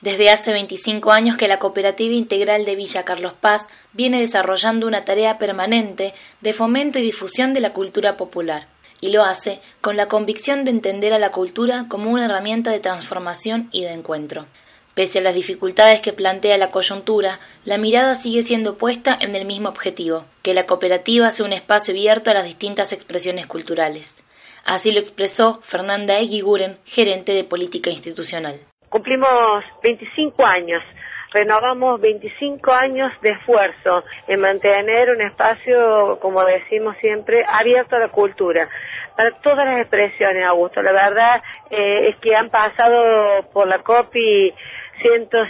Desde hace 25 años que la Cooperativa Integral de Villa Carlos Paz viene desarrollando una tarea permanente de fomento y difusión de la cultura popular, y lo hace con la convicción de entender a la cultura como una herramienta de transformación y de encuentro. Pese a las dificultades que plantea la coyuntura, la mirada sigue siendo puesta en el mismo objetivo, que la cooperativa sea un espacio abierto a las distintas expresiones culturales. Así lo expresó Fernanda Eguiguren, gerente de Política Institucional. Cumplimos 25 años, renovamos 25 años de esfuerzo en mantener un espacio, como decimos siempre, abierto a la cultura, para todas las expresiones, Augusto. La verdad es que han pasado por la COPI cientos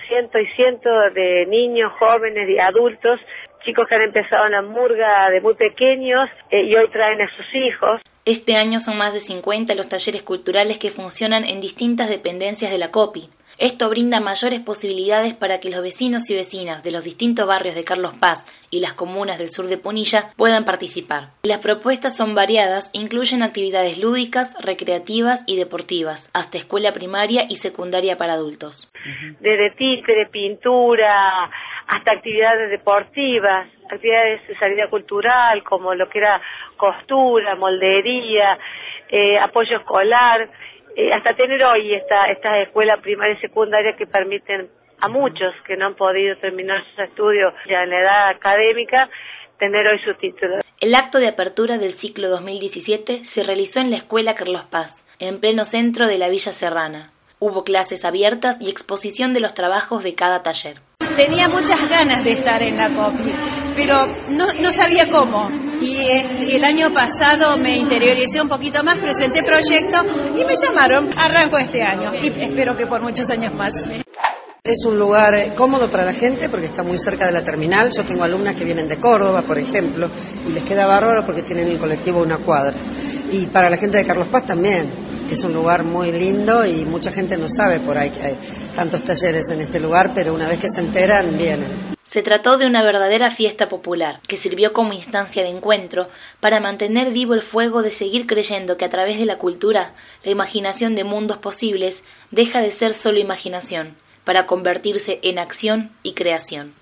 de niños, jóvenes y adultos, chicos que han empezado en la murga de muy pequeños y hoy traen a sus hijos. Este año son más de 50 los talleres culturales que funcionan en distintas dependencias de la COPI. Esto brinda mayores posibilidades para que los vecinos y vecinas de los distintos barrios de Carlos Paz y las comunas del sur de Punilla puedan participar. Las propuestas son variadas, incluyen actividades lúdicas, recreativas y deportivas, hasta escuela primaria y secundaria para adultos. Desde títere, pintura, hasta actividades deportivas, actividades de salida cultural, como lo que era costura, moldería, apoyo escolar, hasta tener hoy esta escuela primaria y secundaria que permiten a muchos que no han podido terminar sus estudios ya en la edad académica, tener hoy su título. El acto de apertura del ciclo 2017 se realizó en la Escuela Carlos Paz, en pleno centro de la Villa Serrana. Hubo clases abiertas y exposición de los trabajos de cada taller. Tenía muchas ganas de estar en la COPI, pero no sabía cómo. Y el año pasado me interioricé un poquito más, presenté proyecto y me llamaron. Arranco este año y espero que por muchos años más. Es un lugar cómodo para la gente porque está muy cerca de la terminal. Yo tengo alumnas que vienen de Córdoba, por ejemplo, y les queda bárbaro porque tienen el colectivo a una cuadra. Y para la gente de Carlos Paz también. Es un lugar muy lindo y mucha gente no sabe por ahí que hay tantos talleres en este lugar, pero una vez que se enteran, vienen. Se trató de una verdadera fiesta popular, que sirvió como instancia de encuentro para mantener vivo el fuego de seguir creyendo que a través de la cultura, la imaginación de mundos posibles deja de ser solo imaginación, para convertirse en acción y creación.